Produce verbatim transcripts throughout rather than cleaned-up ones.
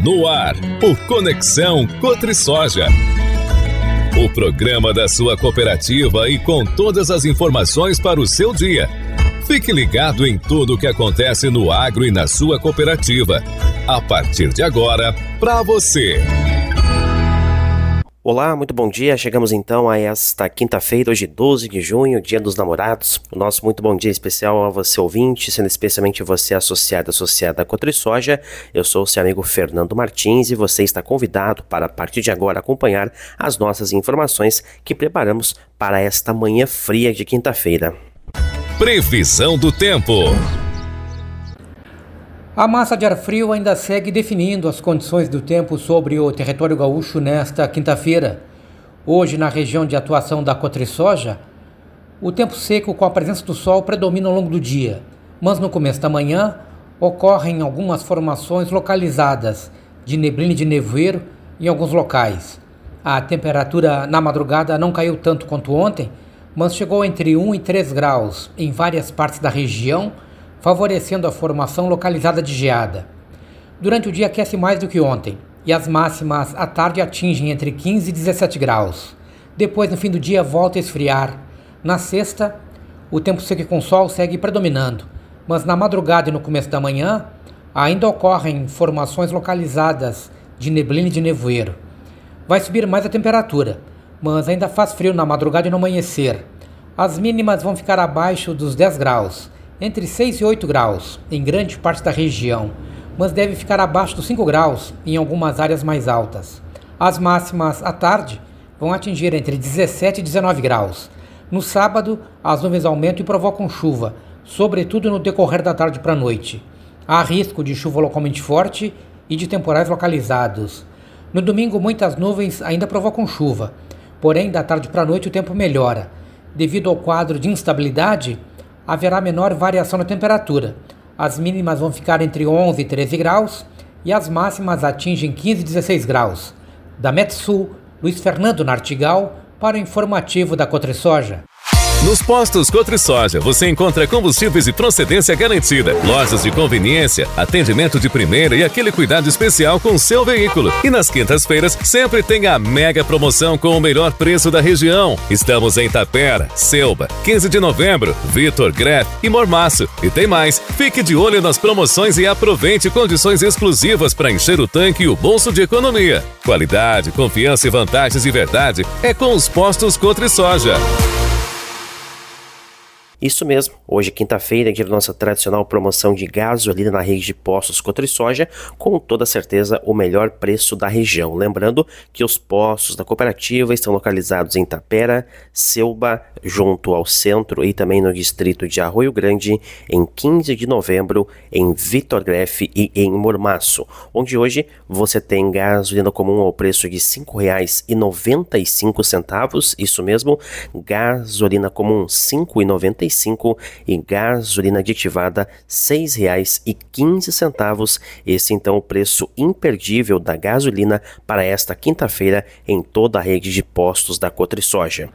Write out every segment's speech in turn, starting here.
No ar, o Conexão Cotrisoja. O programa da sua cooperativa e com todas as informações para o seu dia. Fique ligado em tudo o que acontece no agro e na sua cooperativa. A partir de agora, para você. Olá, muito bom dia. Chegamos então a esta quinta-feira, hoje doze de junho, Dia dos Namorados. O nosso muito bom dia especial a você ouvinte, sendo especialmente você associado, associada à Cotrisoja. Eu sou o seu amigo Fernando Martins e você está convidado para, a partir de agora, acompanhar as nossas informações que preparamos para esta manhã fria de quinta-feira. Previsão do tempo. A massa de ar frio ainda segue definindo as condições do tempo sobre o território gaúcho nesta quinta-feira. Hoje, na região de atuação da Cotrisoja, o tempo seco com a presença do sol predomina ao longo do dia, mas no começo da manhã ocorrem algumas formações localizadas de neblina e de nevoeiro em alguns locais. A temperatura na madrugada não caiu tanto quanto ontem, mas chegou entre um e três graus em várias partes da região, favorecendo a formação localizada de geada. Durante o dia aquece mais do que ontem, e as máximas à tarde atingem entre quinze e dezessete graus. Depois, no fim do dia, volta a esfriar. Na sexta, o tempo seco com sol segue predominando, mas na madrugada e no começo da manhã, ainda ocorrem formações localizadas de neblina e de nevoeiro. Vai subir mais a temperatura, mas ainda faz frio na madrugada e no amanhecer. As mínimas vão ficar abaixo dos dez graus, entre seis e oito graus em grande parte da região, mas deve ficar abaixo dos cinco graus em algumas áreas mais altas. As máximas à tarde vão atingir entre dezessete e dezenove graus. No sábado, as nuvens aumentam e provocam chuva, sobretudo no decorrer da tarde para a noite. Há risco de chuva localmente forte e de temporais localizados. No domingo, muitas nuvens ainda provocam chuva, porém da tarde para a noite o tempo melhora. Devido ao quadro de instabilidade, haverá menor variação na temperatura. As mínimas vão ficar entre onze e treze graus e as máximas atingem quinze e dezesseis graus. Da Metsul, Luiz Fernando Nartigal, para o informativo da Cotrisoja. Nos postos Cotrisoja você encontra combustíveis de procedência garantida, lojas de conveniência, atendimento de primeira e aquele cuidado especial com o seu veículo. E nas quintas-feiras sempre tem a mega promoção com o melhor preço da região. Estamos em Itapera, Selba, quinze de novembro, Vitor Greff e Mormaço. E tem mais, fique de olho nas promoções e aproveite condições exclusivas para encher o tanque e o bolso de economia. Qualidade, confiança e vantagens de verdade é com os postos Cotrisoja. Isso mesmo, hoje quinta-feira é dia da nossa tradicional promoção de gasolina na rede de postos Cotrisoja, com toda certeza o melhor preço da região. Lembrando que os postos da cooperativa estão localizados em Itapera, Selba, junto ao centro e também no distrito de Arroio Grande, em quinze de novembro, em Vitor Greff e em Mormaço, onde hoje você tem gasolina comum ao preço de cinco reais e noventa e cinco centavos, isso mesmo, gasolina comum cinco reais e noventa e cinco centavos e gasolina aditivada seis reais e quinze centavos. Esse então o preço imperdível da gasolina para esta quinta-feira em toda a rede de postos da Cotrisoja.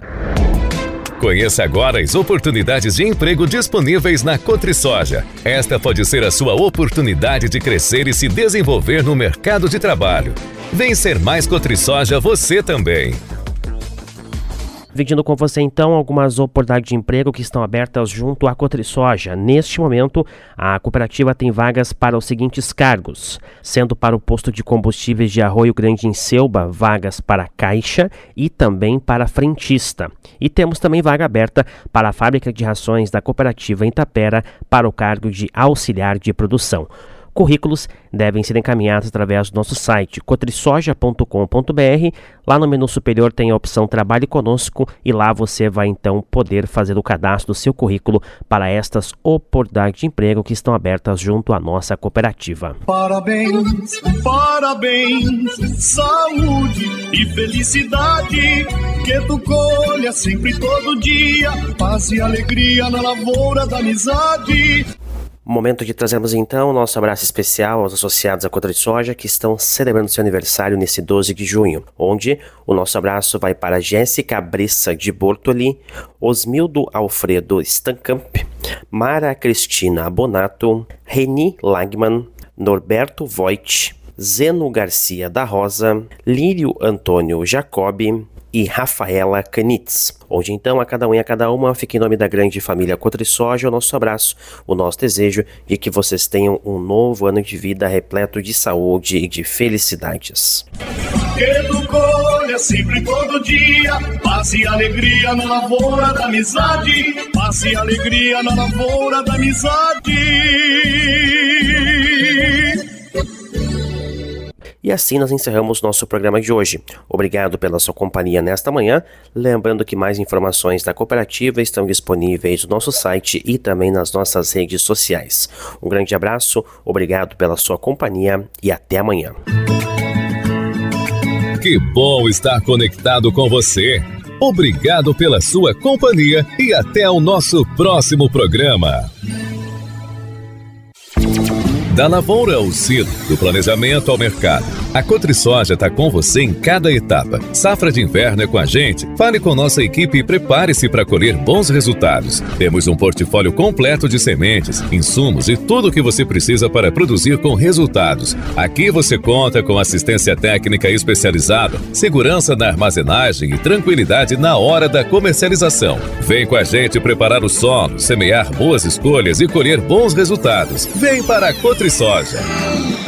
Conheça agora as oportunidades de emprego disponíveis na Cotrisoja. Esta pode ser a sua oportunidade de crescer e se desenvolver no mercado de trabalho. Vem ser mais Cotrisoja você também. Dividindo com você então algumas oportunidades de emprego que estão abertas junto à Cotrisoja. Neste momento, a cooperativa tem vagas para os seguintes cargos, sendo para o posto de combustíveis de Arroio Grande em Selba, vagas para caixa e também para frentista. E temos também vaga aberta para a fábrica de rações da cooperativa em Itapera para o cargo de auxiliar de produção. Currículos devem ser encaminhados através do nosso site cotrisoja ponto com ponto b r. Lá no menu superior tem a opção Trabalhe Conosco e lá você vai então poder fazer o cadastro do seu currículo para estas oportunidades de emprego que estão abertas junto à nossa cooperativa. Parabéns, parabéns, saúde e felicidade, que tu colha sempre todo dia, paz e alegria na lavoura da amizade. Momento de trazermos então o nosso abraço especial aos associados à Cotrisoja que estão celebrando seu aniversário nesse doze de junho, onde o nosso abraço vai para Jéssica Bressa de Bortoli, Osmildo Alfredo Stankamp, Mara Cristina Bonato, Reni Lagman, Norberto Voigt, Zeno Garcia da Rosa, Lírio Antônio Jacobi e Rafaela Canitz. Onde então, a cada um e a cada uma, fica em nome da grande família Cotrisoja, o nosso abraço, o nosso desejo de que vocês tenham um novo ano de vida repleto de saúde e de felicidades. Que tu colha sempre todo dia, paz e alegria na lavoura da amizade, paz e alegria na lavoura da amizade. E assim nós encerramos nosso programa de hoje. Obrigado pela sua companhia nesta manhã. Lembrando que mais informações da cooperativa estão disponíveis no nosso site e também nas nossas redes sociais. Um grande abraço, obrigado pela sua companhia e até amanhã. Que bom estar conectado com você. Obrigado pela sua companhia e até o nosso próximo programa. Da lavoura ao silo, do planejamento ao mercado, a Cotrisoja está com você em cada etapa. Safra de inverno é com a gente? Fale com nossa equipe e prepare-se para colher bons resultados. Temos um portfólio completo de sementes, insumos e tudo o que você precisa para produzir com resultados. Aqui você conta com assistência técnica especializada, segurança na armazenagem e tranquilidade na hora da comercialização. Vem com a gente preparar o solo, semear boas escolhas e colher bons resultados. Vem para a Cotrisoja.